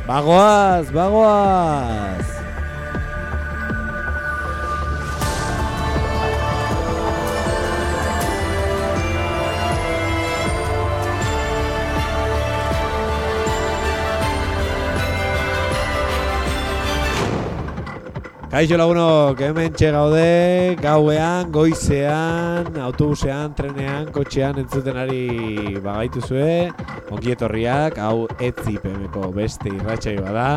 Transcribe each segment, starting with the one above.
Bagoaz, bagoaz! Kaixo lagunok, hementxe gaude, gauean, goizean, autobusean, trenean, kotxean entzuten ari bagaituzue. Ongi etorriak, hau etzi PMko beste irratsaioa da.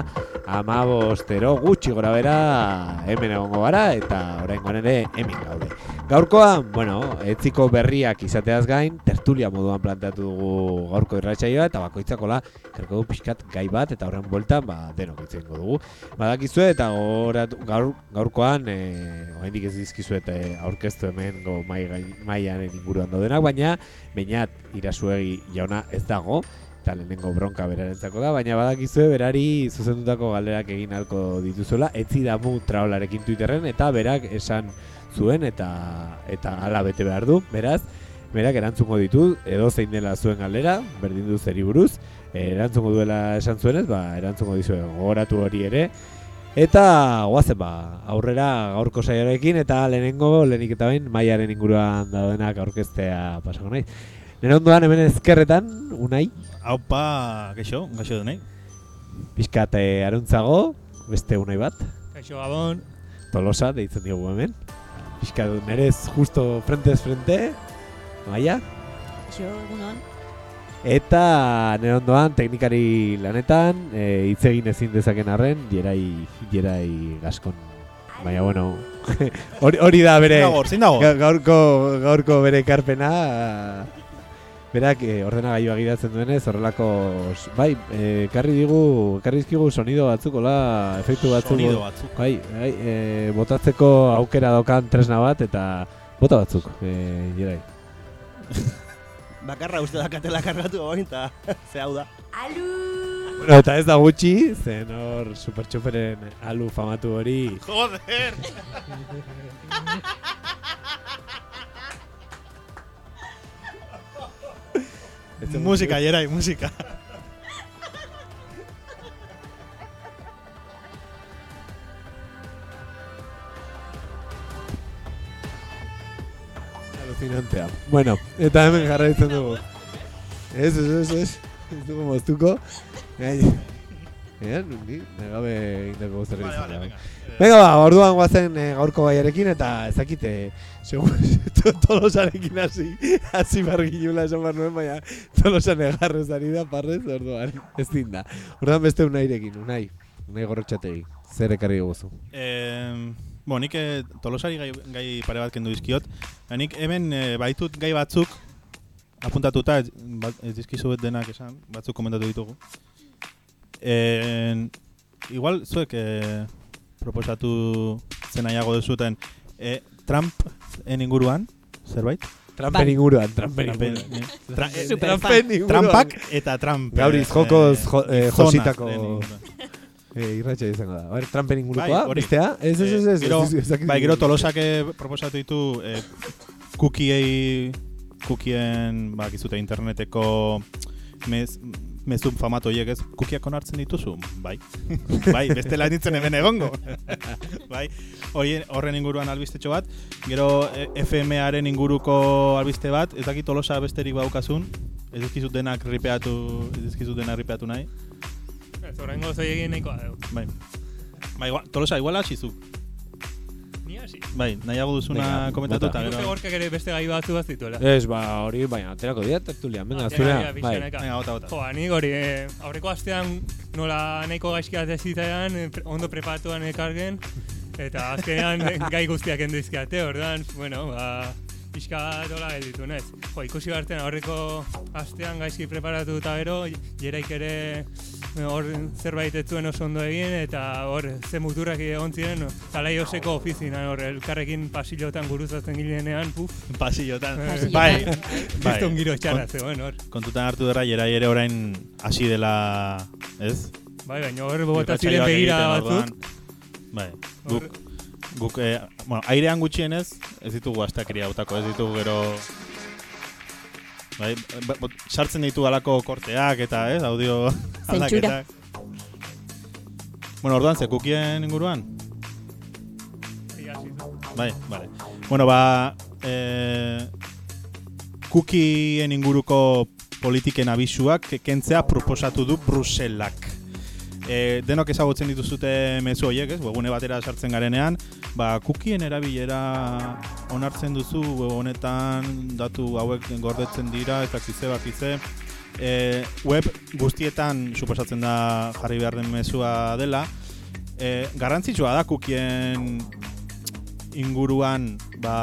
15 gutxi gora bera hemen egongo gara eta oraingoan ere hemen gaude. Gaurkoan, etziko berriak izateaz gain, tertulia moduan planteatu dugu gaurko irratsaioa eta bakoitzakola karko du pixkat gai bat eta horren bueltan denok hitz egingo dugu. Badakizue eta gaurkoan oraindik ez dizkizuet aurkeztu hemen mailaren inguruan daudenak, baina Beñat Irasuegi jauna ez dago eta lehenengo bronka berarentzako da, baina badakizue berari zuzendutako galderak egin ahalko dituzuela, etzi damu traolarekin Twitterren eta berak esan zuen eta hala bete behar du, beraz, berak erantzungo ditu, edo zein dela zuen galdera, berdin du zeri buruz, erantzungo duela esan zuenez, erantzungo dizue gogoratu hori ere, eta goazen aurrera gaurko saioarekin eta lehenik eta behin mailaren inguruan daudenak aurkeztea pasako naiz. Nire ondoan hemen ezkerretan, Unai. Aupa, gaixo denei. Pixkat aruntzago, beste Unai bat. Kaixo Gabon. Tolosa, deitzen diogu hemen. Pixkat nerez justo frentez frente, Maia. Kaixo, egunon. Eta nire ondoan teknikari lanetan, hitz egin ezin dezaken arren, Jerai Gaskon. Baina, hori da bere gaurko bere ekarpena. Berak ordenagailua gidatzen duenez, horrelako ekarri dizkigu sonido batzuk, efektu batzuk. Sonido batzuk. Botatzeko aukera daukan tresna bat eta bota batzuk, Jerai. Bakarra uste dakatela kargatu hori eta ze hau da. Alu! Eta ez da gutxi, zen hor Supertxoperen alu famatu hori. Joder! Musika, Jerai, musika. Alucinantea. Eta hemen jarraitzen dugu. Ez dugu moztuko. Negabe egindako gozerri izan. Venga orduan guazen gaurko gaiarekin eta ezakite Tolosarekin hasi barginula esan bar nuen, baina Tolosan egarrez ari da parrez, orduan ez dinda. Orduan beste Unairekin, Unai Gorrotxategi, zer ekarri guzu? Nik Tolosari gai pare bat kendu dizkiot. Nik hemen baitut gai batzuk apuntatuta, ez dizkizuet denak esan, batzuk komentatu ditugu. Igual zuek proposatu zenaiago duzuten Trumpen inguruan, zerbait? Trumpen inguruan. Trumpak eta Trump. Gauriz jokoz jositako irratxa izango da. Trumpen ingurukoa, bestea? Ez. Gero Tolosak proposatu ditu cookien, bakizute interneteko mezun famatu horiek ez, kukiak onartzen dituzu? Bai, bestela nintzen hemen egongo. Horren inguruan albistetxo bat, gero FMaren inguruko albiste bat, ez dakit Tolosa besterik baukazun, ez dizkizut denak ripeatu nahi. Ez horrengo zoi egin nahikoa dugu. Tolosa, igual hasizu. Ni hasi? Nahiago duzuna komentatu eta gero. Gorkak ere beste gai batzu bat zituela. Ez, hori, baina, aterako dira tertulian, venga, zurea. Venga, bota. Nik hori, aurreko astean nola nahiko gaizkiat ez zitaian, ondo preparatuan ekargen, eta azkenean gai guztiak endizkiate, ordan, pixka dola gelditu, nez. Ikusi bartean aurreko astean gaizki preparatu eta gero, Jeraik ere hor zerbait ez zuen oso ondo egin, eta hor ze muturrak egon ziren, Zalai Joseko ofizinan hor elkarrekin pasillotan guruzatzen gilenean, Pasillotan. Kriston giro txarra zegoen hor. Kontutan hartu dara, Jerai ere orain hasi dela, ez? Baina hor botaziren begira batzuk. Guk, airean gutxienez, ez ditugu astakeria hautako, ez ditugu gero... sartzen ditu alako korteak eta, audio aldaketak. Bueno, orduan, ze cookien inguruan? Ia, zizu. Bai, vale. Bueno, cookien inguruko politiken abisuak kentzea proposatu du Bruselak. Denok ezagutzen dituzute mezu horiek, ez? Webgune batera sartzen garenean, cookien erabilera onartzen duzu, web honetan datu hauek gordetzen dira, eta kize. Web guztietan suposatzen da jarri behar den mezua dela. Garrantzitsua da cookien inguruan,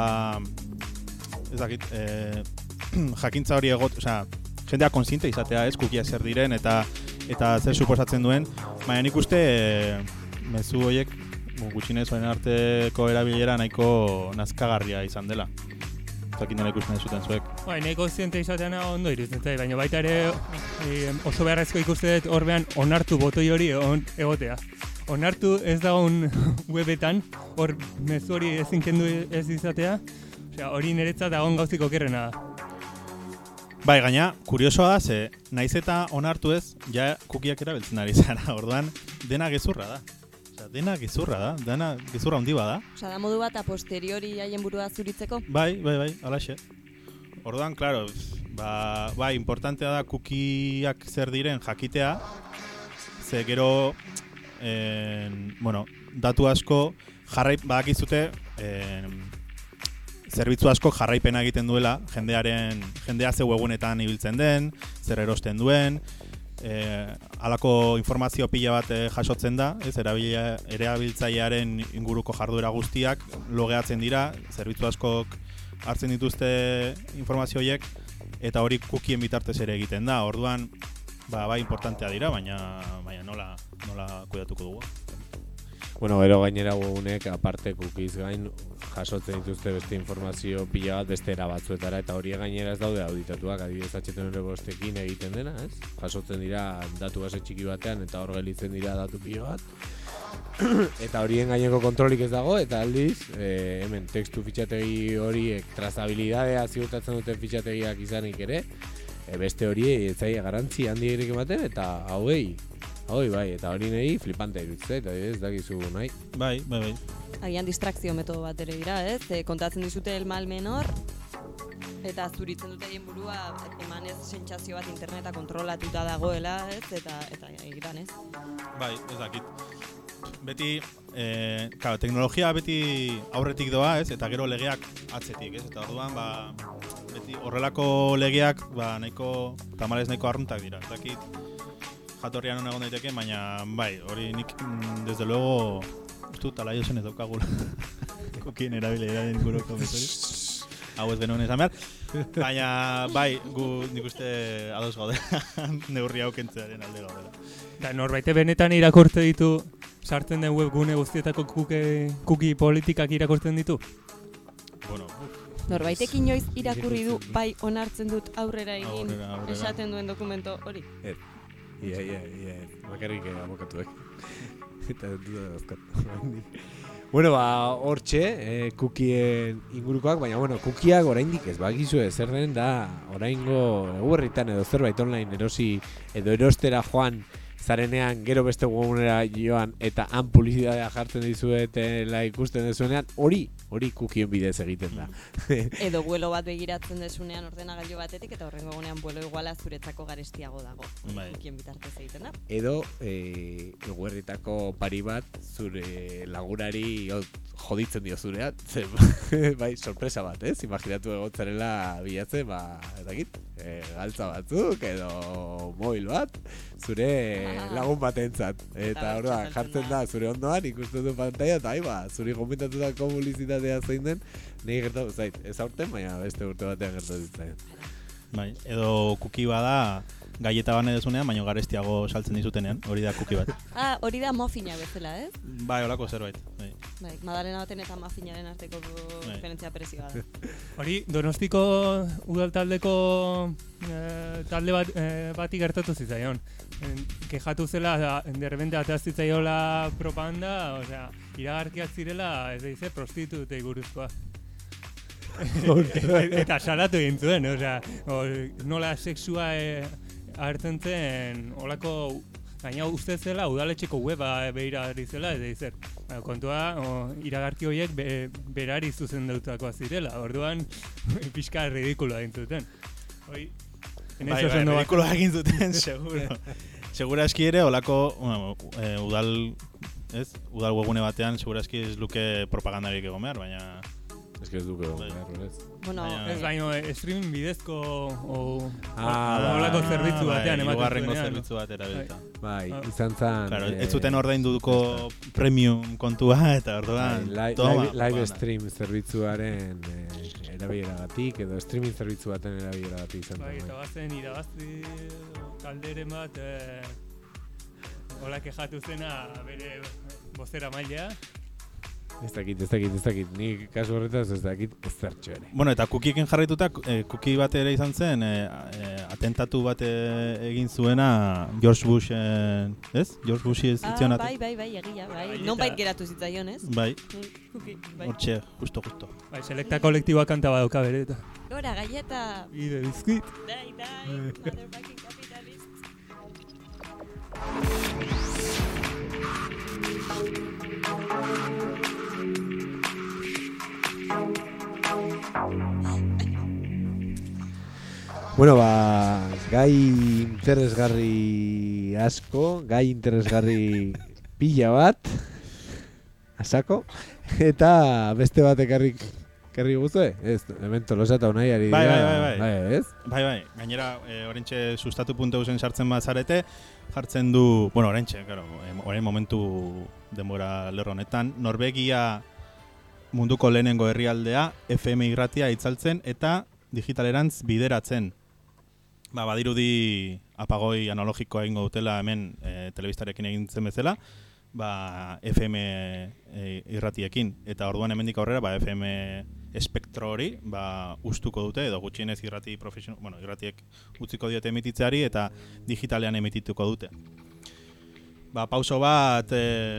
ez dakit, jakintza hori jendea konsiente izatea, ez, cookiea zer diren eta zer suposatzen duen, baina nik uste mezu horiek gutxinez orain arteko erabilera nahiko nazkagarria izan dela. Zakin dela ikusten zuten zuek. Bai, nahiko ziente izatean ondo iruditzen zait, baina baita ere oso beharrezko ikuste dut horbean onartu botoi hori egotea. Onartu ez dagoen webetan, hor mezu hori ezin kendu ez izatea, hori niretzat dagoen gauzik okerrena da. Bai, gaina, kuriosoa da, ze naiz eta onartu ez, ja cookieak erabiltzen ari zara, orduan dena gezurra da. Dena gezurra handi bada. Da modu bat a posteriori haien burua zuritzeko? Bai, alaxe. Orduan, klaro, importantea da cookieak zer diren jakitea, ze gero, datu asko badakizute, zerbitzu asko jarraipena egiten duela, jendea ze webunetan ibiltzen den, zer erosten duen, halako informazio pila bat jasotzen da, ez, erabiltzailearen inguruko jarduera guztiak logeatzen dira, zerbitzu askok hartzen dituzte informazio horiek, eta hori cookien bitartez ere egiten da. Orduan, bai importantea dira, baina nola kuidatuko dugu. Bueno, gero gainera webunek aparte cookies gain jasotzen dituzte beste informazio pila bat beste era batzuetara, eta hori gainera ez daude auditatuak, adibidez HTML5-ekin egiten dena, ez? Jasotzen dira datu base txiki batean eta hor gelitzen dira datu pila bat. Eta horien gaineko kontrolik ez dago, eta aldiz, hemen textu fitxategi horiek trazabilidadea ziurtatzen duten fitxategiak izanik ere, beste hori etzaia garantzi handierik ematen, eta hauei bai, eta hori nahi flipante iruditzen, eta ez dakizu nahi. Bai. Agian distrakzio metodo bat ere dira, ez? Kontatzen dizute el mal menor, eta zuritzen dute egin burua emanez sentsazio bat interneta kontrolatuta dagoela, ez? Eta egitan, ez? Bai, ez dakit. Beti, teknologia beti aurretik doa, ez? Eta gero legeak atzetik, ez? Eta orduan, beti horrelako legeak, tamalez nahiko arruntak dira. Ez dakit, jatorrian hona egon daiteke, baina bai, hori nik desde luego talaio zen ez daukagula cookien erabileraren inguruko metodi. Hau ez genuen esan behar, baina bai, nik uste ados gaude neurri hau kentzearen alde gaudela. Da, norbaite benetan irakortzen ditu, sartzen den webgune guztietako cookie politikak irakortzen ditu? Bueno, Norbaitek inoiz irakurri du bai onartzen dut aurrera egin esaten duen dokumento hori? Ia, bakarrik abokatuek. Eta duda dazkat. Bueno, hortxe, cookien ingurukoak, baina, cookieak oraindik ez bakizue zer den da, oraingo eguberritan edo zerbait online erosi edo erostera joan zarenean gero beste webgunera joan eta han publizitatea jartzen dizuetela ikusten dezuenean, hori cookien bidez egiten da. Edo vuelo bat begiratzen desunean ordenagailu batetik eta horrengo egunean vuelo iguala zuretzako garestiago dago. Cookien bitartez egiten da. Edo eguerritako pari bat zure lagunari joditzen dio zurean, bai, sorpresa bat, ez? Imaginatu egotzarela bilatzen, edakit, galtza batzuk edo mobil bat, zure lagun batentzat. Eta orduan, jartzen da zure ondoan, ikusten du pantalla, eta zuri gomentatutako publizitatea zein den, nahi gertatu zait. Ez aurten, baina beste urte batean gertatu zait. Bai, edo cookie bada gaieta bane dezunean, baina garestiago saltzen dizutenean, hori da cookie bat. Hori da muffina bezala, ez? Bai, holako zerbait. Bai, madalena baten eta muffinaren arteko diferentzia prezioa da. Hori, Donostiko udal taldeko talde bati gertatu zitzaion. Kejatu zela, derrepente ateaz zitzaiola propaganda, osea, iragarkiak zirela, ez da prostitutei buruzkoa. Eta salatu egin zuen, osea, nola sexua hartzen zen olako Gaina uste zela udaletxeko weba behirari zela, eta izer. Kontua, iragarki horiek berari zuzendutakoa zirela, orduan pixka ridikuloa dintzuten. Bai, ridikuloa egin zuten, seguro. Segura eski ere, olako udal webgune batean, segura eski ez luke propagandarik egon behar, baina... Ez que ez duke egon behar, ez? Bueno, ez baino, streaming bidezko olako zerbitzu batean ematen zuenean. Zerbitzu bat erabilta. Bai, izan zan... Claro, ez zuten ordainduko premium kontua, eta orduan... Live stream zerbitzuaren erabileragatik, edo streaming zerbitzu baten erabileragatik izan zan. Bai, eta bazen irabazi kalderen bat, hola kejatu zena bere bozera mailea. Ez dakit. Ni kasu horretaz ez dakit ez zertxo ere. Bueno, eta Cookiekin jarraituta, Cookie bat ere izan zen, atentatu bat egin zuena George Bush, ez? George Bushi ez zitzionatu. Bai, egia, bai. Non bait geratu zitzaion, ez? Bai. Bai. Hortxe, justo. Bai, selekta kolektiboa kanta badauka bere eta. Gora, galleta! Bide bizkuit. Dai, motherfucking capitalist. Bueno, gai interesgarri asko, gai interesgarri pila bat, asako, eta beste bat ekarri guzue? Ez, hemen Tolosata unai ari dira. Bai. Ez? Bai. Gainera, orentxe sustatu.eusen sartzen bat zarete, jartzen du, bueno, orentxe, claro, orain momentu denbora lerro honetan, Norvegia munduko lehenengo herrialdea, FM irratia itzaltzen eta digitalerantz bideratzen. Badirudi apagoi analogikoa egingo dutela hemen telebistarekin egintzen bezala, FM irratiekin. Eta orduan hemendik aurrera, FM espektro hori ustuko dute, edo gutxienez irratiek utziko diote emititzeari eta digitalean emitituko dute. Pauso bat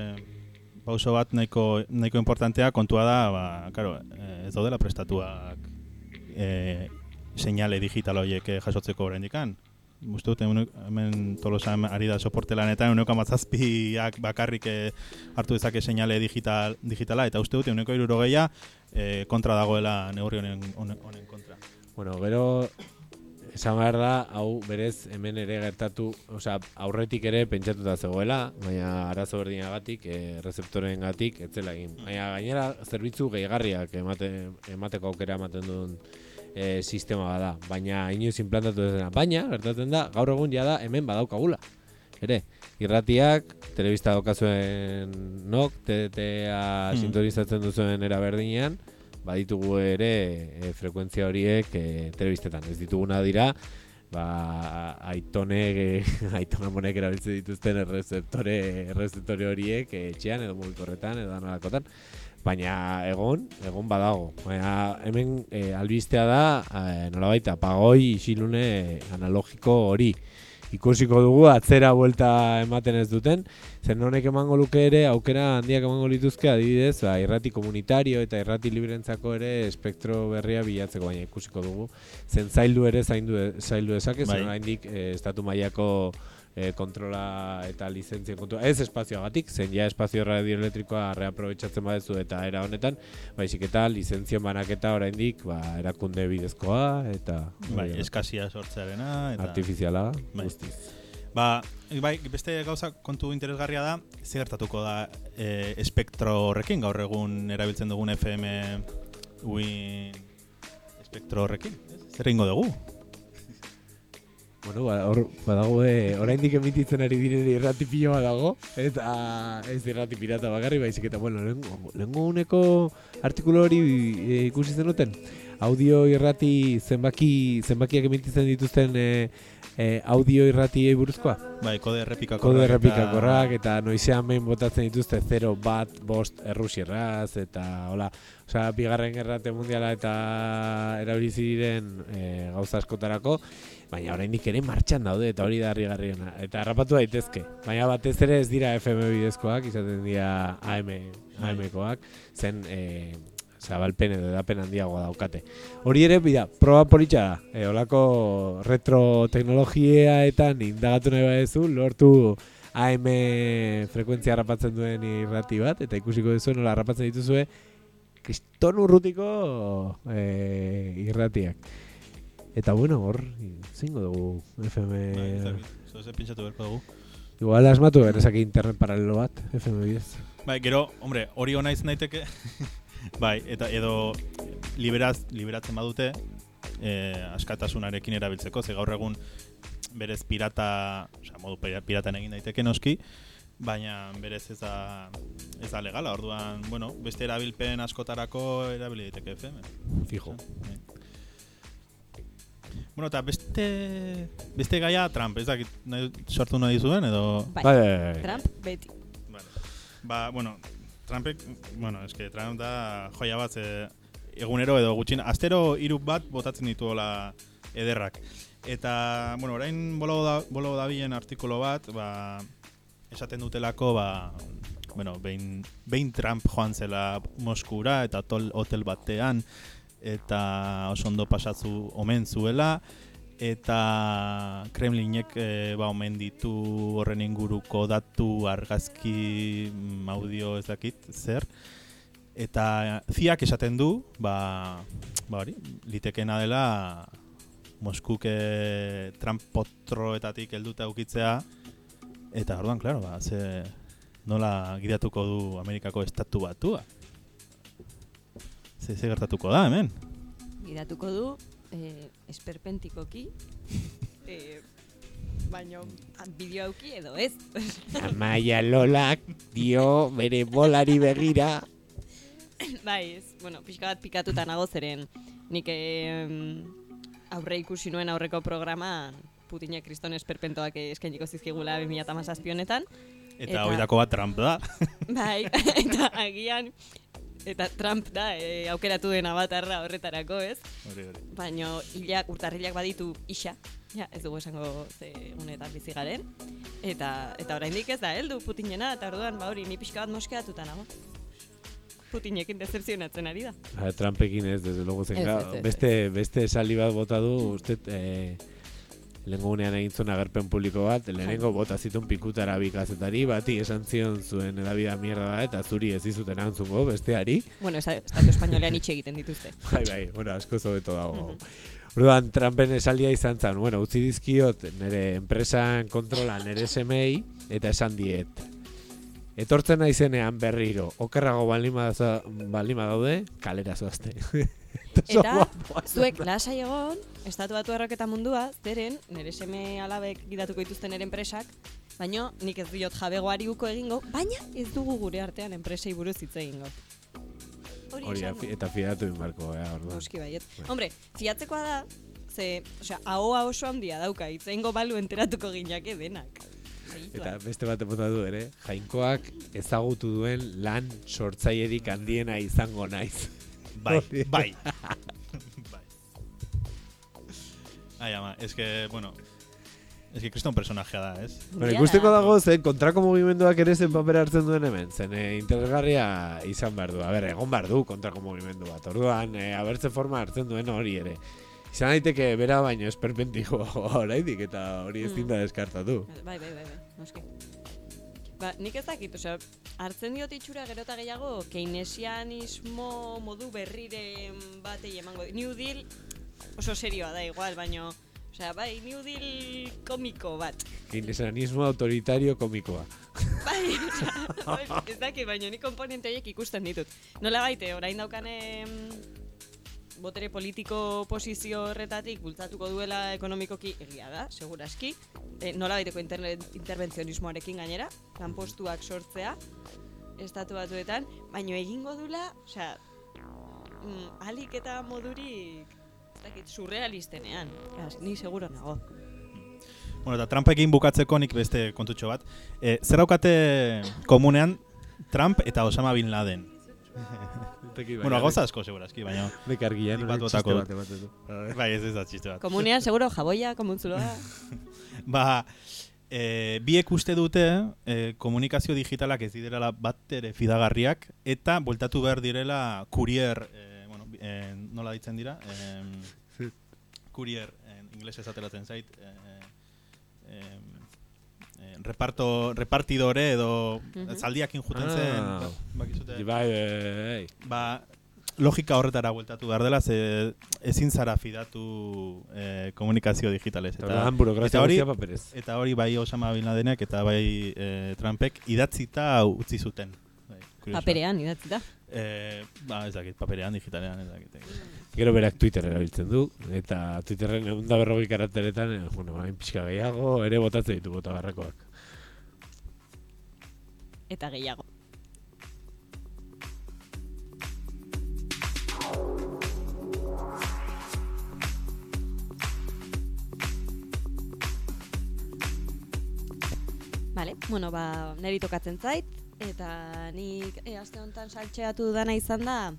nahiko importantea kontua da, ez daudela prestatuak seinale digital horiek jasotzeko oraindikan. Uste dut, hemen Tolosa ari da soporte lanetan, 1,7ak bakarrik hartu dezake seinale digitala, eta uste dut, 160 kontra dagoela neurri honen kontra. Bueno, gero, esan behar da, hau berez hemen ere gertatu, aurretik ere pentsatuta zegoela, baina arazo berdinagatik, rezeptorengatik, ez zela egin. Baina gainera, zerbitzu gehigarriak emateko aukera ematen duen sistema bada, baina inoiz implantatu ez dena. Baina, gertatzen da, gaur egun jada hemen badaukagula. Ere, irratiak, telebista daukazuen nok, TDTA sintonizatzen duzuen era berdinean, baditugu ere frekuentzia horiek telebistetan. Ez dituguna dira, aitonamonek erabiltzen dituzten errezeptore horiek etxean edo mugikorretan edo analakotan. Baina egon badago. Baina hemen albistea da, nolabait apagoi isilune analogiko hori. Ikusiko dugu atzera buelta ematen ez duten, zen honek emango luke ere aukera handiak emango lituzke, adibidez, irrati komunitario eta irrati librentzako ere espektro berria bilatzeko, baina ikusiko dugu. Zen zaildu ere zaildu ezak, zen oraindik estatu mailako kontrola eta lizentzia kontua. Ez espazioagatik, zen ja espazio radioelektrikoa reaprobetxatzen badezu eta era honetan, baizik eta lizentzien banaketa oraindik erakunde bidezkoa eta eskasia sortzearena eta artifiziala guztiz. Beste gauza kontu interesgarria da, ze gertatuko da espektro horrekin, gaur egun erabiltzen dugun FM espektro horrekin. Zer egingo dugu? Bueno, hor badago oraindik emititzen ari diren irrati pilo bat dago, eta ez irrati pirata bakarri, baizik eta lehengo uneko artikulu hori ikusi zenuten. Audio irrati zenbakiak emititzen dituzten audio irratiei buruzkoa. Kode errepikakorrak eta noizean behin botatzen dituzte 0, 1, 5 errusieraz eta hola. Bigarren gerrate mundiala eta erabilizi diren gauza askotarako, baina oraindik ere martxan daude eta hori da harrigarriena. Eta harrapatu daitezke, baina batez ere ez dira FM bidezkoak, izaten dira AM-koak, zen zabalpen edo edapen handiagoa daukate. Hori ere, proba politxa da. Olako retro teknologieetan indagatu nahi badezu, lortu AM frekuentzia harrapatzen duen irrati bat, eta ikusiko duzu nola harrapatzen dituzue kriston urrutiko irratiak. Eta bueno, hor, zingo dugu FM... Zoze pintxatu berko dugu. Igual asmatu genezake internet paralelo bat, FM bidez. Bai, gero, hombre, hori ona izan daiteke, bai, eta edo liberatzen badute, askatasunarekin erabiltzeko, ze gaur egun berez pirata, osea, modu piratan egin daiteke noski, baina berez ez da legala, orduan, bueno, beste erabilpen askotarako erabili daiteke FM. Fijo. Bueno, eta beste gaia Trump, ez dakit sortu nahi zuen, edo... Bai, Trump beti. Ba, bueno, Trumpek, Trump da joia bat, egunero edo gutxin, astero 3 bat botatzen dituela ederrak. Eta, bueno, orain bolo dabilen artikulu bat, ba, esaten dutelako, ba, bueno, behin Trump joan zela Moskura eta hotel batean, eta oso ondo pasatzu omen zuela, eta Kremlinek omen ditu horren inguruko datu, argazki, audio ez dakit, zer. Eta ziak esaten du, hori, litekena dela Moskuk Trump potroetatik helduta ukitzea, eta orduan, klaro, nola gidatuko du Amerikako estatu batua? Ze gertatuko da, hemen? Gidatuko du, esperpentikoki, baina bideo auki edo ez. Amaia Lolak dio bere bolari begira. Bai, ez, bueno, pixka bat pikatuta nago zeren, nik aurre ikusi nuen aurreko programa Putinek kriston esperpentoak eskainiko zizkigula 2017 honetan. Eta horietako bat Trump da. Bai, eta agian... Eta Trump da, aukeratu den avatarra horretarako, ez? Hori. Baina urtarrilak baditu isa, ez dugu esango ze unetan bizi garen. Eta oraindik ez da heldu Putinena, eta orduan hori ni pixka bat moskeatuta nago. Putinekin decepzionatzen ari da. Trumpekin ez, desde luego zen. Beste esaldi bat bota du, uste... Lehengo unean egin zuen agerpen publiko bat, lehenengo bota zituen pikutara bikazetari, bati esan zion zuen edabida mierda da, eta zuri ez izuten antzungo besteari. Bueno, estatu espainolean itxe egiten dituzte. Bai, bueno, asko zobeto dago. Orduan, Trumpen esaldia izan zen, bueno, utzi dizkiot nire enpresan kontrola nire semei, eta esan diet. Etortzen naizenean berriro, okerrago balima daude, kalera zoazte. Eta zuek lasai egon, estatu batuarrak eta mundua, zeren nire seme alabek gidatuko dituzten nire enpresak, baina nik ez diot jabegoari uko egingo, baina ez dugu gure artean enpresei buruz hitz egingo. Hori, eta fiatu inbarko, orduan. Noski baiet. Hombre, fiatzekoa da, ahoa oso handia dauka, hitz egingo balu enteratuko ginake denak. Eta beste bat bota du ere, Jainkoak ezagutu duen lan sortzailerik handiena izango naiz. Bai. Ai, ama, bueno, kriston personajea da, ez? Bueno, ikusteko dago zen kontrako mugimenduak ere zen papera hartzen duen hemen, zen interesgarria izan behar du. Egon behar du kontrako mugimendu bat, orduan, abertze forma hartzen duen hori ere. Izan daiteke bera baino esperpentiko oraidik eta hori ez dinda deskartatu. Bai, noski. Nik ez dakit, hartzen diot itxura gero eta gehiago keynesianismo modu berrire batei emango. New Deal oso serioa da igual, baino, bai, New Deal komiko bat. Keynesianismo autoritario komikoa. Bai, ez dakit, baino nik komponente horiek ikusten ditut. Nola baite, orain daukane botere politiko posizio horretatik bultzatuko duela ekonomikoki egia da, seguraski. Nola baiteko interbentzionismoarekin gainera, lanpostuak sortzea, estatu batuetan, baino egingo dula, alik eta modurik, ez dakit, surrealistenean. Ni seguro nago. Bueno, eta Trumpekin bukatzeko nik beste kontutxo bat. Zer daukate komunean Trump eta Osama Bin Laden? Bueno, gauza asko, segurazki, baina... Nek argian, txiste bat. Bai, ez da txiste bat. Komunean, seguro, jaboia, komuntzuloa. Biek uste dute komunikazio digitalak ez direla bat ere fidagarriak, eta bueltatu behar direla courier, nola ditzen dira? Courier, inglesez ateratzen zait, repartidore edo zaldiakin juten zen. Bakizute. Bai. Logika horretara bueltatu behar dela, ze ezin zara fidatu komunikazio digitalez. Eta burokrazia guztia paperez. Eta hori bai Osama Bin Ladenek eta bai Trumpek idatzita utzi zuten. Paperean idatzita. Ez dakit, paperean, digitalean, ez dakit. Gero berak Twitter erabiltzen du, eta Twitterren 140 karakteretan, hain pixka gehiago, ere botatzen ditu botagarrakoak. Eta gehiago. Vale, niri tokatzen zait, eta nik aste honetan saltxeatu dana izan da,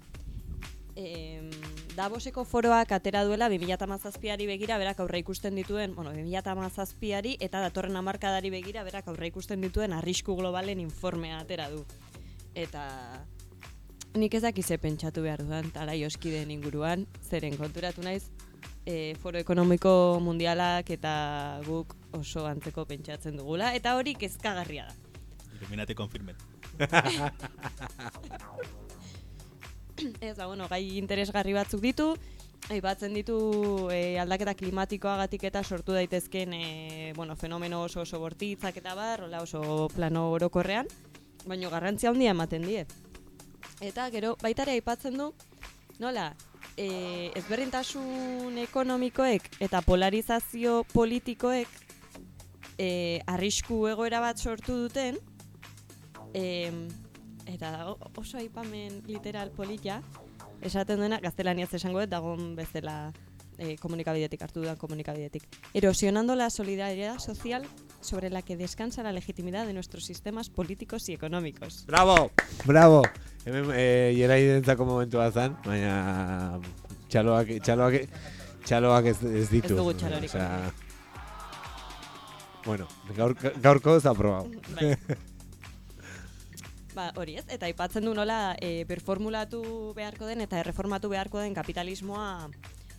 Davoseko foroak atera duela 2017ari begira berak aurre ikusten dituen, 2017ari eta datorren hamarkadari begira berak aurre ikusten dituen arrisku globalen informea atera du. Eta nik ez dakize pentsatu behar dudan, tala joskideen inguruan, zeren konturatu naiz, foro ekonomiko mundialak eta guk oso antzeko pentsatzen dugula, eta hori kezkagarria da. Illuminati confirmed. Ez gai interesgarri batzuk ditu, aipatzen ditu aldaketa klimatikoagatik eta sortu daitezken fenomeno oso bortitzak eta bar, oso plano orokorrean, baina garrantzia handia ematen die. Eta gero baitare aipatzen du, nola, ezberdintasun ekonomikoek eta polarizazio politikoek arrisku egoera bat sortu duten, eta oso aipamen literal polita, esaten duena, gaztelaniaz esango dagon bezala komunikabidetik, hartu dudan komunikabidetik. Erosionando la solidaridad social sobre la que descansa la legitimidad de nuestros sistemas políticos y económicos. Bravo! Hemen jerai dentzako momentua zen, baina txaloak ez ditu. Ez dugu txalorik. Bueno, gaurko ez aprobau. Hori ez, eta aipatzen du nola performulatu beharko den eta erreformatu beharko den kapitalismoa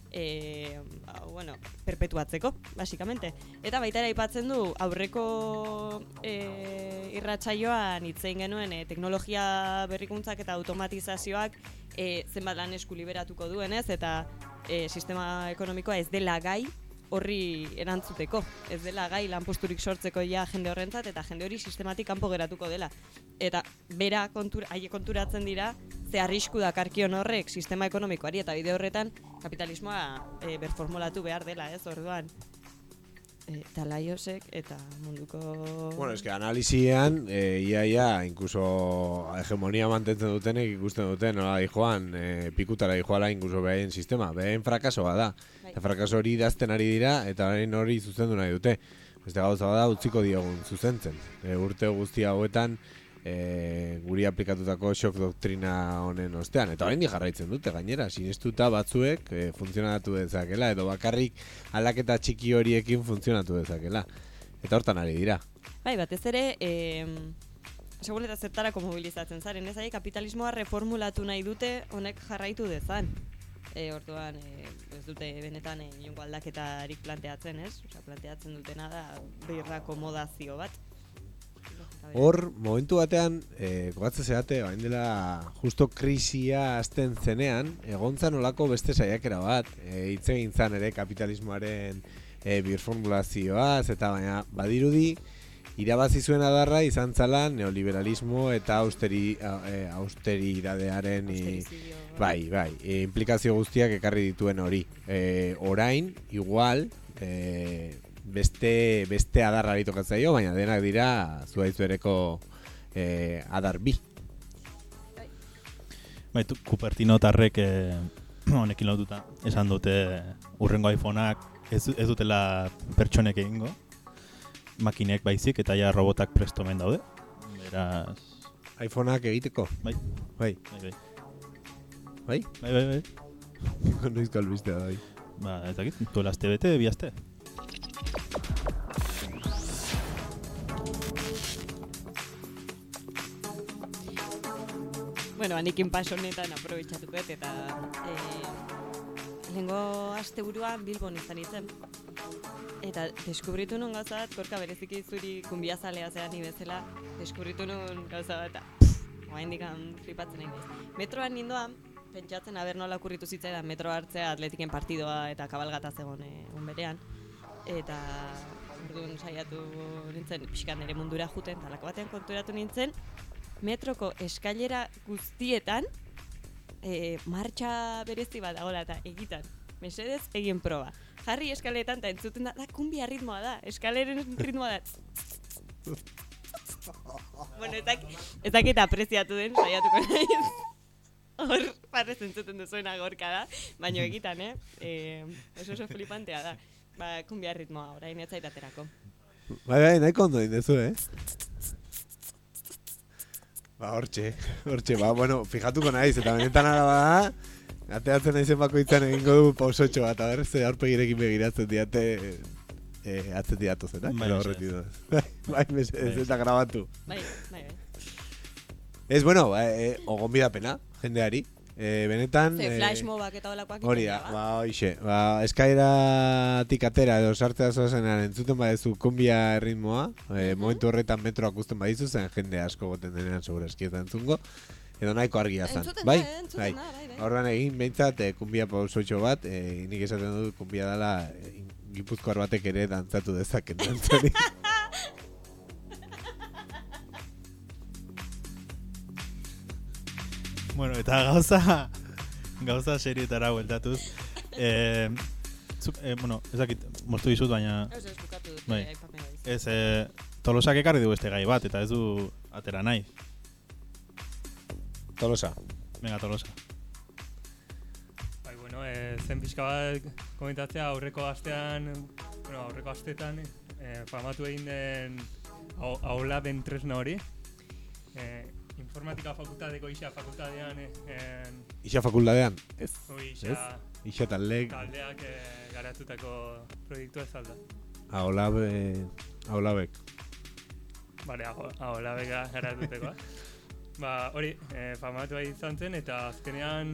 perpetuatzeko, basikamente. Eta baita ere aipatzen du aurreko irratsaioan hitzein genuen teknologia berrikuntzak eta automatizazioak zenbat lan esku liberatuko duenez, eta sistema ekonomikoa ez dela gai horri erantzuteko. Ez dela gai lanposturik sortzeko jende horrentzat, eta jende hori sistematik kanpo geratuko dela. Eta bera konturatzen dira, ze arrisku dakarkion horrek sistema ekonomikoari, eta bide horretan kapitalismoa berformulatu behar dela, ez orduan. Eta laiosek eta munduko... Bueno, eske analizian, iaia, incluso hegemonia mantentzen dutenek ikusten duten, nola dijoan, pikutara dijoala incluso behaien sistema. Behaien frakasoa da. Eta frakaso hori idazten ari dira, eta hori zuzendu nahi dute. Beste gauza bada, utziko diogun zuzentzen. Urte guzti hauetan, guri aplikatutako shock doktrina honen ostean. Eta oraindik jarraitzen dute, gainera, sinestuta batzuek funtzionatu dezakela, edo bakarrik aldaketa txiki horiekin funtzionatu dezakela. Eta hortan ari dira. Bai, batez ere, segun eta zertarako mobilizatzen zaren, ez kapitalismoa reformulatu nahi dute honek jarraitu dezan. Orduan, ez dute benetan inongo aldaketarik planteatzen, ez? Planteatzen dutena da birrako modazio bat. Hor, momentu batean, gogatzen zehate, bain dela justo krisia hasten zenean, egontzan olako beste saiakera bat, hitz egin zan ere kapitalismoaren birformulazioaz, eta baina badirudi, irabazi zuen adarra izan zala neoliberalismo eta austeridadearen implikazio guztiak ekarri dituen hori. Orain, igual, beste adarra tokatzen baina denak dira zuaitzuereko adar bi. Cupertino tarrek honekin lotuta esan dute urrengo iPhoneak ez dutela pertsonek egingo, makinek baizik eta ja robotak prestomen daude. Beraz... iPhoneak egiteko? Bai. Bai? Bai. Noizko albistea da, bai. Ez dakit, duela azte bete, bi azte. Bueno, anikin paso honetan aprobetxatuko eta lehengo asteburuan Bilbon izan izen. Eta deskubritu nun gauza bat, Gorka bereziki zuri kunbiazalea zera ni bezala, deskubritu nun gauza bat, oraindik flipatzen nahi. Metroan nindoan, pentsatzen aber nola okurritu zitzaidan metro hartzea Atletiken partidoa eta kabalgata zegoen egun berean. Eta orduan saiatu nintzen pixkan nire mundura juten, talako batean konturatu nintzen, metroko eskailera guztietan martxa berezi bat dagoela eta egitan. Mesedez egin proba. Jarri eskaletan eta entzuten da kumbia ritmoa da, eskaleren ritmoa da. Bueno, ez dakit apreziatu den, saiatuko naiz. Hor, parrez entzuten duzuena Gorka da, baina egitan, oso flipantea da. Kumbia ritmoa, orain ez zaitaterako. Bai, nahiko ondo indezu, hortxe, bueno, fijatuko naiz, eta benetan araba da, ateatzen naizen bakoitzan egingo du pausotxo bat, ze aurpegirekin begiratzen diate atzetik datozen, Bai, horretik dut. Bai, ez eta grabatu. Bai. Ez, bueno, ogonbidapena, jendeari. Benetan... Ze flash mobak eta olakoak hori da, hoxe. Eskairatik atera edo sartzea zoazenan entzuten badezu kumbia erritmoa, momentu horretan metroak usten badizu zen jende asko goten denean segura eskietan entzungo, edo nahiko argia zen. Entzuten Bai. Horren egin behintzat kumbia pausotxo bat, nik esaten dut kumbia dela gipuzkoar batek ere dantzatu dezaken dantzari. Bueno, eta gauza serietara bueltatuz. Bueno, ezakit, moztu dizut, baina... Ez bukatu dut, Bai. aipamen hori. Ez, Tolosak ekarri du beste gai bat, eta ez du atera nahi. Tolosa. Venga, Tolosa. Bai, bueno, zen pixka bat komentatzea aurreko asteetan famatu egin den aula ben tresna hori. Informatika fakultateko Ixa fakultatean Ixa fakultatean? Ez. Ixa taldeak garatutako proiektua ez alda. Aolabek. Bale, aolabek garatutekoa. Hori, famatua izan zen eta azkenean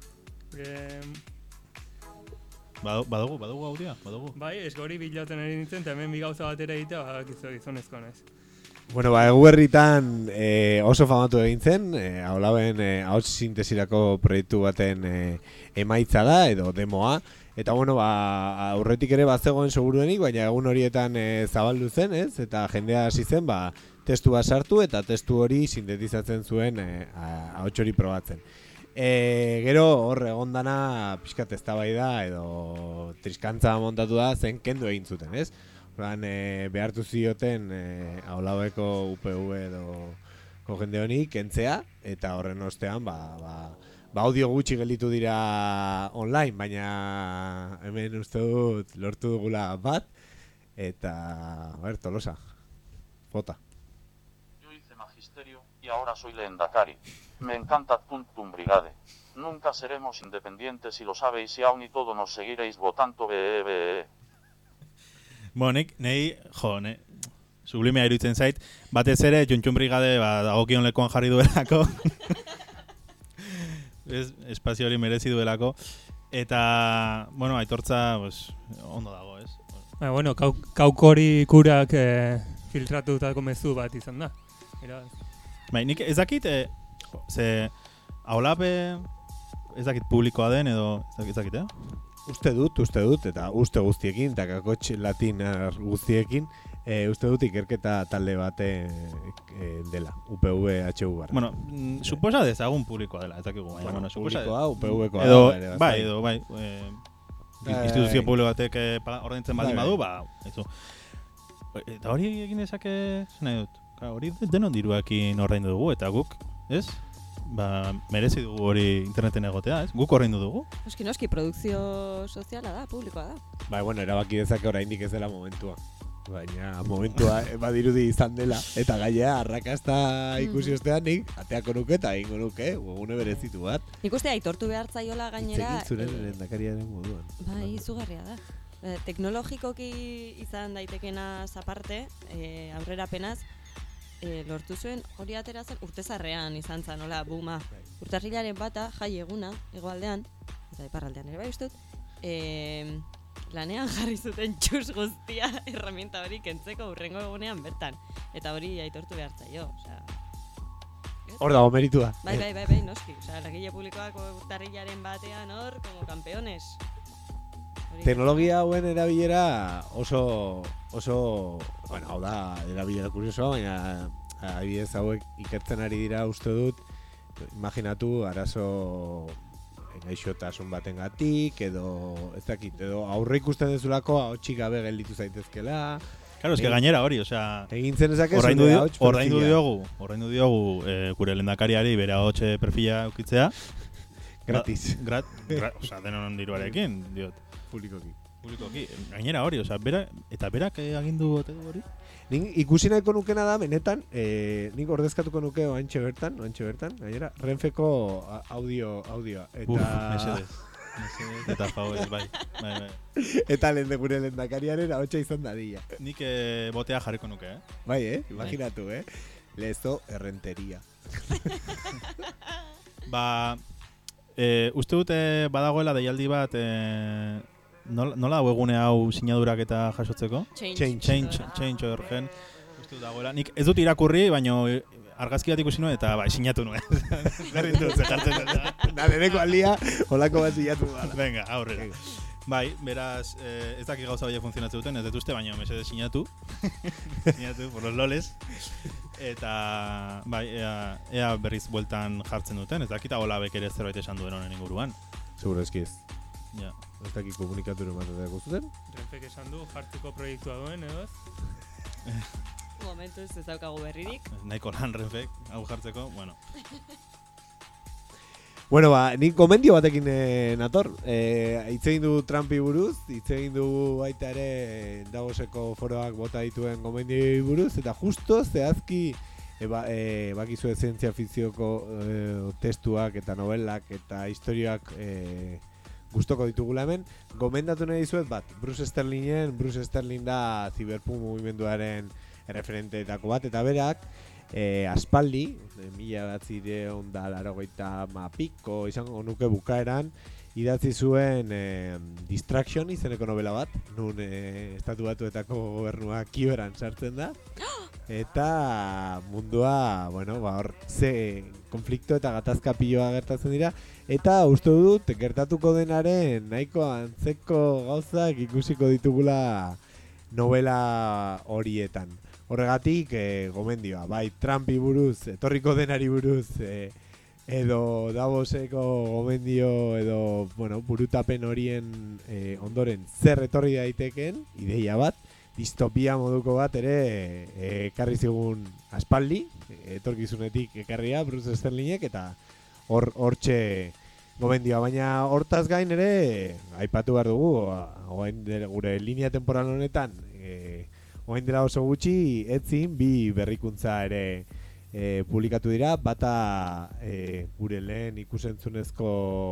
Badugu audia, badugu. Bai, ez gori bilatzen ari nintzen eta hemen bi gauza batera egitea gizonezko naiz. Bueno, egu herritan oso famatu egin zen, Aolaben ahots sintesirako proiektu baten emaitza da, edo demoa. Eta bueno, aurretik ere bazegoen seguruenik, baina egun horietan zabaldu zen, ez? Eta jendea hasi zen, testu bat sartu eta testu hori sintetizatzen zuen ahots hori probatzen. Gero hor egondana pixkat eztabaida edo triskantza montatu da zen kendu egin zuten, ez? Behartu zioten Aolabeko UPV edo jende honi kentzea, eta horren ostean audio gutxi gelditu dira online, baina hemen uste dut lortu dugula bat, eta Tolosa, fota. Yo hice magisterio y ahora soy lehendakari. Me encanta Tuntum Brigade. Nunca seremos independientes y lo sabéis y aún y todo nos seguiréis votando BEBE. Bueno, sublimea iruditzen zait, batez ere Juntxun Brigade dagokion lekuan jarri duelako. Espazio hori merezi duelako. Eta, bueno, aitortza ondo dago, ez? Bueno, kaukori kurak filtratutako mezu bat izan da. Bai, nik ez dakit, ze Aolabe ez dakit publikoa den edo ez dakit, Uste dut, eta uste guztiekin, eta kakotx latinar guztiekin, uste dut ikerketa talde bate dela, UPV-HU barra. Bueno, suposa dezagun publikoa dela, ez dakigu. Bueno, publikoa, UPV-koa da. Bai, instituzio publiko batek ordaintzen baldin badu, eta hori egin dezake, nahi dut, hori denon diruakin ordaindu dugu, eta guk, ez? Merezi dugu hori interneten egotea, ez? Guk ordaindu dugu. Noski, produkzio soziala da, publikoa da. Bueno, erabaki dezake oraindik ez dela momentua. Baina momentua badirudi izan dela. Eta gaia, arrakasta ikusi ostean nik, ateako nuke eta egingo nuke, gune berezitu bat. Nik uste aitortu behar zaiola gainera. Itzegin zuren lehendakariaren moduan. Bai, izugarria da. Teknologikoki izan daitekena aparte, aurrerapenaz, lortu zuen hori atera zen urtezarrean izan zen, hola, buma. Urtarrilaren bata, jai eguna, hegoaldean, eta iparraldean ere bai ustut, lanean jarri zuten txus guztia herramienta hori kentzeko hurrengo egunean bertan. Eta hori aitortu behar zaio, osea. Hor dago meritua. Bai, noski. Osea, langile publikoak urtarrilaren batean hor, como campeones. Teknologia hauen erabilera oso, bueno, hau da, erabilera kuriosoa, baina adibidez hauek ikertzen ari dira uste dut, imaginatu arazo gaixotasun batengatik edo ez dakit, edo aurre ikusten dezulako ahotsik gabe gelditu zaitezkela. Claro, es que gainera hori, osea, egin zen ezakezu ordaindu diogu gure lehendakariari bere ahotse perfila eukitzea. Gratis. Osea, denon diruarekin, diot. Publikoki. Gainera hori, osea, berak agindu ote hori? Nik ikusi nahiko nukena da, benetan, nik ordezkatuko nuke oantxe bertan, gainera, Renfeko audioa. Eta... Eta favor, bai. Eta gure lehendakariaren ahotsa izan dadila. Nik botea jarriko nuke, Bai, imaginatu, Lezo errenteria. Uste dute badagoela deialdi bat, nola webgune hau sinadurak eta jasotzeko? Change orgen. Uste dut dagoela. Nik ez dut irakurri, baina argazki bat ikusi nuen eta sinatu nuen. Berdin dut, zekartzen dut. Naleneko aldia, holako bat sinatu dut. Venga, aurrera. Bai, beraz, ez daki gauza baina funtzionatzen duten, ez dut uste, baina mesede sinatu. Sinatu, por los loles. Eta, bai, ea berriz bueltan jartzen duten, ez dakita hola bekere zerbait esan duen honen inguruan. Seguro eskiz. Ja. Ez dakit komunikaturu ematetak guztuten? Renfek esan du jartzeko proiektua duen, edo? Momentu ez daukagu berririk. Nahiko lan Renfek, hau jartzeko, bueno. Bueno, nik gomendio batekin nator. Hitz egin du Trumpi buruz, hitz egin du baita ere Davoseko foroak bota dituen gomendioi buruz, eta justo zehazki bakizu zientzia fikzioko testuak eta novelak eta historioak gustoko ditugula hemen. Gomendatu nahi dizuet bat, Bruce Sterling da ziberpunk mugimenduaren referenteetako bat, eta berak aspaldi, 1980 izango nuke bukaeran, idatzi zuen Distraction izeneko novela bat, nun estatu batuetako gobernua kioeran sartzen da, eta mundua, bueno, hor ze konflikto eta gatazka piloa gertatzen dira, eta uste dut gertatuko denaren nahiko antzeko gauzak ikusiko ditugula novela horietan. Horregatik, gomendioa, bai Trumpi buruz, etorriko denari buruz, edo Davoseko gomendio, edo, bueno, burutapen horien ondoren zer etorri daitekeen, ideia bat, distopia moduko bat ere ekarri zigun aspaldi, etorkizunetik ekarria Bruce Sterlingek, eta hortxe gomendioa, baina hortaz gain ere, aipatu behar dugu, gure linea temporal honetan, orain dela oso gutxi, etzin, bi berrikuntza ere publikatu dira, bata gure lehen ikusentzunezko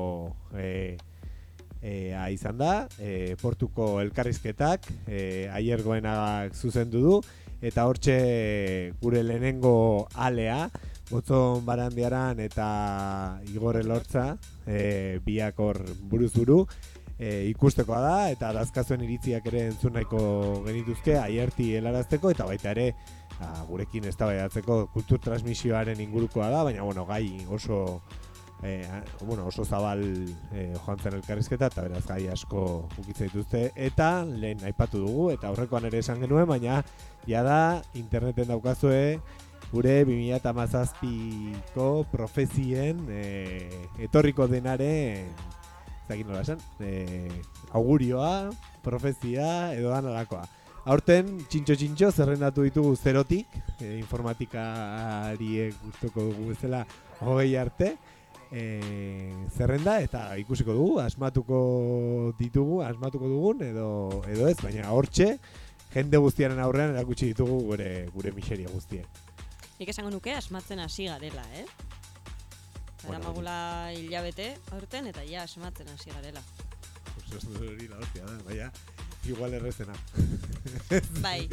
izan da, Portuko elkarrizketak, Aier Goenagak zuzendu du, eta hortxe gure lehenengo alea, Gotzon Barandiaran eta Igor Elortza, biak hor buruz buru, ikustekoa da, eta dazkazuen iritziak ere entzun nahiko genituzke Aierti helarazteko, eta baita ere gurekin eztabaidatzeko kultur transmisioaren ingurukoa da, baina bueno, gai oso oso zabal joan zen elkarrizketa, eta beraz gai asko ukitzen dituzte, eta lehen aipatu dugu, eta aurrekoan ere esan genuen, baina jada interneten daukazue gure 2017ko profezien etorriko denaren zakin nola esan, augurioa, profezia, edo da nolakoa. Aurten, txintxo zerrendatu ditugu zerotik, informatikariek gustoko dugu bezala 20 arte, zerrenda, eta ikusiko dugu, asmatuko dugun, edo ez, baina hortxe, jende guztiaren aurrean erakutsi ditugu gure miseria guztiek. Nik esango nuke asmatzen hasi garela, Eramagula hilabete aurten eta ja asmatzen hasi garela. Hori la hostia da, baina igual errezena.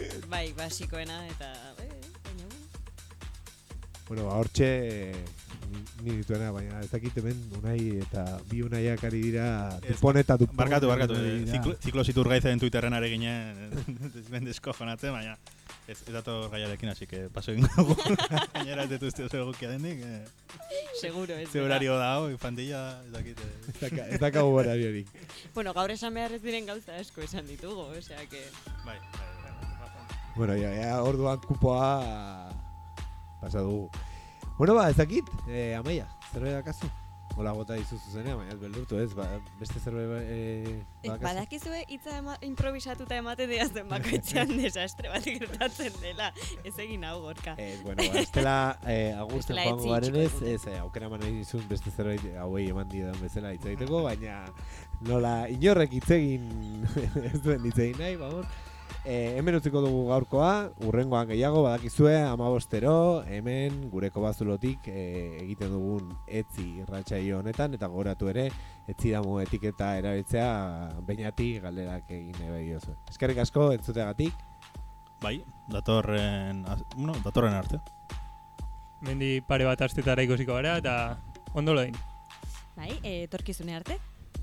bai, basikoena eta baina. Bueno, hortxe ni dituena, baina ez dakit hemen Unai eta bi Unaiak ari dira Dupont eta Dupont. Barkatu. Ziklo Ziturgaizaren Twitterren are ginen desbendesko jonatzen, baina ez dator gaiarekin, así que paso egin dugu. Gainera ez detuzte oso egokia denik. Seguro, ez. Ze horario da, infantilla, ez dakit. Ez dakagu horariorik. Bueno, gaur esan behar ez diren gauza asko esan ditugu, osea que... Bai. Bueno, ya orduan kupoa pasa dugu. Bueno, ez dakit, Amaia, zerbait dakazu? Hola gota dizu zuzenean, baina ez beldurtu ez, beste zerbait dakazu? Badakizue hitza improvisatuta ematen diazen bakoitzean desastre bat gertatzen dela. Ez egin hau gorka. Bueno, estela agurtzen Bestela joango garenez, etzi ez aukera eman nahi dizun beste zerbait hauei eman didan bezala hitz egiteko, baina nola inorrek hitz egin ez duen hitz egin nahi, vamos. Hemen utziko dugu gaurkoa, urrengoan gehiago badakizue 15 hemen gureko bazulotik egiten dugun etzi irratsaio honetan, eta gogoratu ere etzi damu etiketa erabiltzea beinati galderak egin nahi diozu. Eskerrik asko entzuteagatik. Bai, datorren arte. Mendi pare bat astetara ikusiko gara eta ondo loin. Bai, etorkizune arte.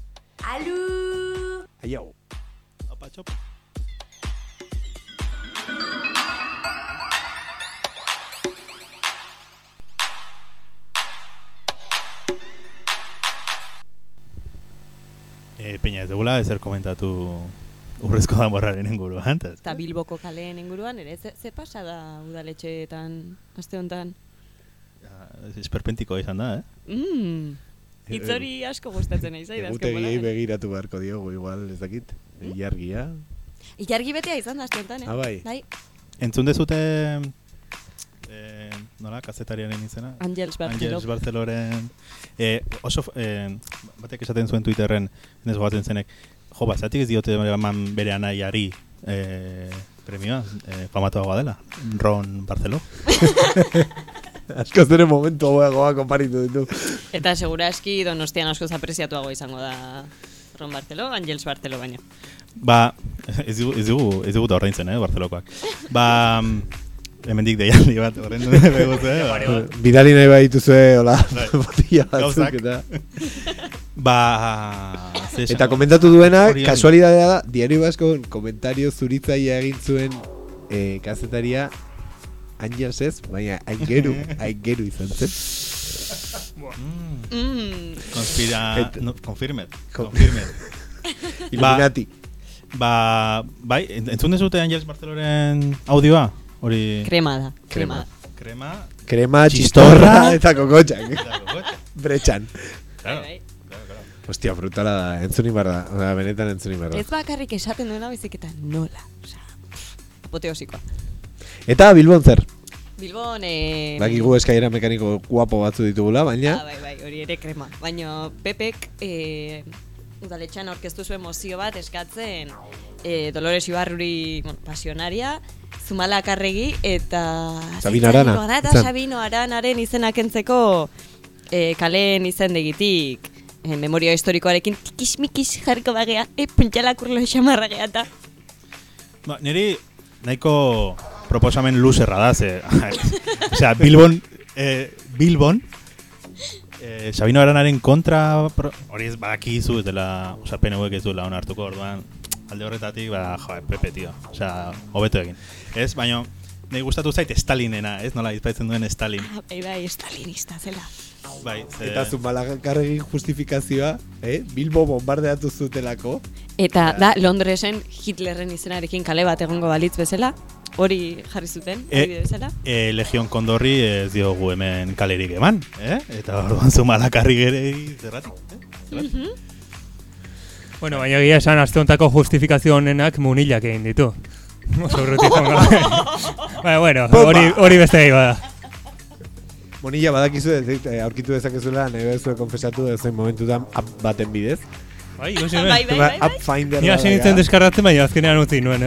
Alu! Aiau. Apa, txop. Peña ez dugula ezer komentatu urrezko danborraren inguruan. Eta Bilboko kaleen inguruan ere, ze pasa da udaletxeetan aste honetan? Esperpentiko izan da, Hitz hori asko gustatzen nahi zait. Egutegiei begiratu beharko diogu, igual, ez dakit, ilargia. Ilargi betea izan da aste honetan, Bai. Entzun dezute nola, kazetariaren izena? Àngels Barceló. Àngels Barceloren oso batek esaten zuen Twitterren ez gogatzen zenek, jo, zatik ez diote eman bere anaiari premioa, famatuagoa dela, Ron Barceló. Asko zure momentu hauegoa konparitu ditu. Eta seguraski Donostian askoz apreziatuago izango da Ron Barceló, Àngels Barceló baina. Ba, ez dugu da ordaintzen, Barcelokoak. Ba, hemendik deialdi bat horrendu begoz, Bidali nahi badituzue, hola, botilla batzuk eta... Ba... Eta komentatu duena, kasualidadea da, Diario Vasco komentario zuritzaia egin zuen kazetaria Àngels ez, baina aingeru izan zen. Confirmed. Illuminati. Ba, bai, entzun dezute Àngels Barceloren audioa? Hori... Krema da. Krema, txistorra eta kokotxak. Bretxan. Claro. Hostia, brutala da, entzuni bar da, benetan entzuni bar da. Ez bakarrik esaten duena bezik eta nola. Apoteosikoa. Eta Bilbon zer? Bilbon... Bakigu eskaira mekaniko guapo batzu ditugula, baina... Bai, hori ere krema. Baina Pepek udaletxean aurkeztu zuen mozio bat eskatzen Dolores Ibarruri pasionaria, Zumala Karregi eta... Sabino Arana. Eta Sabino Aranaren izenak entzeko kaleen izendegitik memoria historikoarekin tikis-mikis jarriko bagea, puntxalakurlo xamarra geata. Ba, niri nahiko proposamen luzerra da, ze... Osea, Bilbon Sabino Aranaren kontra... Hori ez badakizu ez dela... Osea, PNV-ek ez duela hona hartuko orduan... Alde horretatik, Pepe, tio. Osea, hobeto egin. Ez, baina... Nahi gustatu zait Stalinena, ez? Nola izpaitzen duen Stalin. Bai, stalinista zela. Bai, Eta Zumalakarregi justifikazioa, Bilbo bombardeatu zutelako. Eta da, Londresen Hitlerren izenarekin kale bat egongo balitz bezala. Hori jarri zuten, hori bezala. Legion Kondorri ez diogu hemen kalerik eman, Eta orduan Zumalakarregi zerratik, Bueno, baina egia esan aste hontako justifikazio honenak munilak egin ditu. Oso urrutik jonga. Baina, bueno, hori beste gai bada. Monilla badakizu aurkitu dezakezula, nahi behar konfesatu ezoin momentutan app baten bidez. Bai, ikusi Bai. App Finder. Ni hasi nintzen deskargatzen, baina azkenean utzi nuen,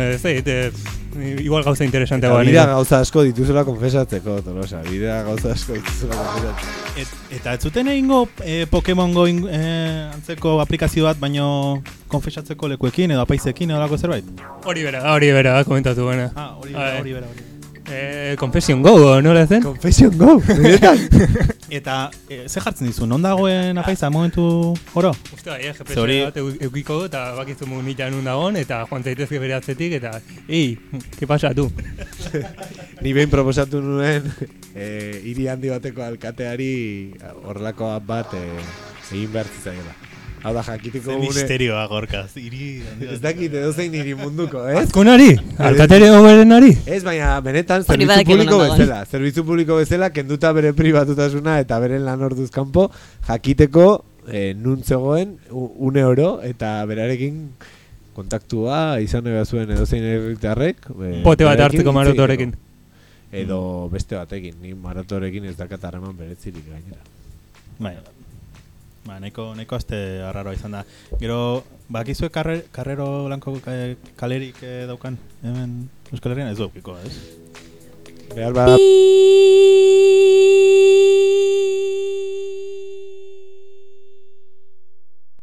igual gauza interesanteagoa. Bidea gauza asko dituzela konfesatzeko, Tolosa. Bidea gauza asko dituzela konfesatzeko. Eta ez zuten egingo Pokemon Go antzeko aplikazio bat, baino konfesatzeko lekuekin edo apaizekin edo lako zerbait? Hori bera, komentatu gana. Hori bera. Confession Go, nola zen? Confession Go, benetan. Eta, ze jartzen dizu, non dagoen apaiza momentu oro? Uste bai, GPS Hori- bat eukiko eta bakizu munita nun dagoen eta joan zaitezke bere atzetik eta ¿qué pasa tu? Ni behin proposatu nuen hiri handi bateko alkateari horrelako app bat egin behar zitzaiola. Hau da, jakiteko Ze misterioa gorkaz, Ez dakit edozein hiri munduko, ez? Azkonari? Alkatere hoberenari? Ez, baina benetan Hori zerbitzu badakit publiko non dagoen. bezala. Zerbitzu publiko bezala, kenduta bere pribatutasuna eta beren lan orduz kanpo, jakiteko nun zegoen une oro eta berarekin kontaktua izan nahi zuen edozein herritarrek. Pote bat berarekin hartzeko hitz marotorekin. egiteko. Edo beste batekin, ni marotorekin ez dakat harreman beretzirik gainera. Bai. Ba, nahiko aste arraroa izan da. Gero, bakizue karrero lanko kalerik daukan hemen Euskal Herrian ez daukiko, ez? Behar bada